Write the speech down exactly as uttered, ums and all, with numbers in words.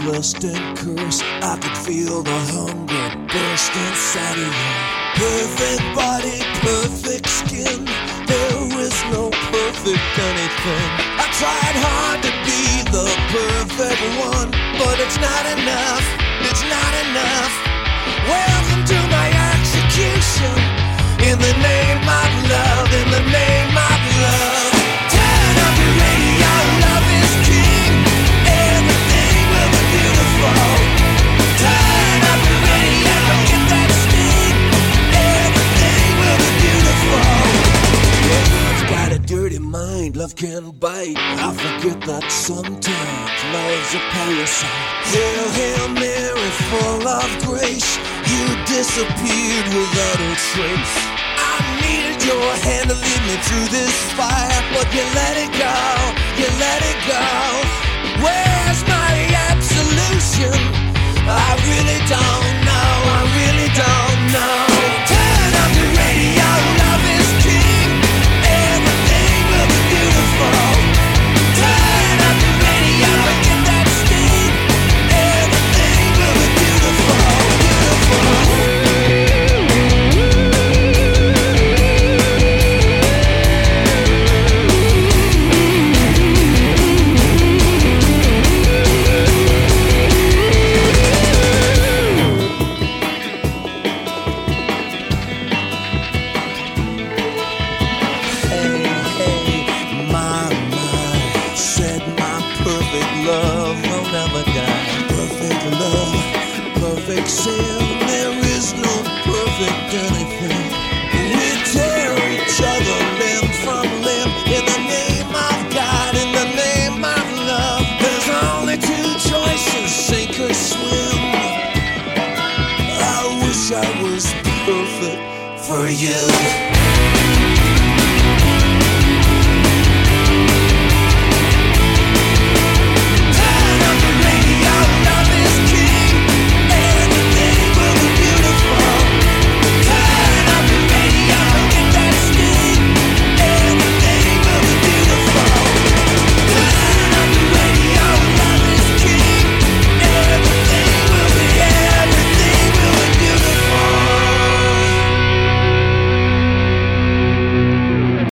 lust and curse. I could feel the hunger burst inside of you. Perfect body, perfect skin. There is no perfect anything. I tried hard to be the perfect one, but it's not enough. It's not enough. Welcome to my execution. In the name of love, in the name of love. Turn up the radio, love is king. Everything will be beautiful. Turn up the radio, get that sting. Everything will be beautiful. Love's got a dirty mind, love can bite. I forget that sometimes love's a parasite. Hail, Hail Mary, full of grace. You disappeared without a trace. I needed your hand to lead me through this fire, but you let it go, you let it go. Where's my absolution? I really don't know, I really don't know. Turn up the radio, love is king. Everything will be beautiful. Turn up the radio, get that sting. Everything will be beautiful, beautiful. There is no perfect anything. We tear each other limb from limb. In the name of God, in the name of love. There's only two choices, sink or swim. I wish I was perfect for you.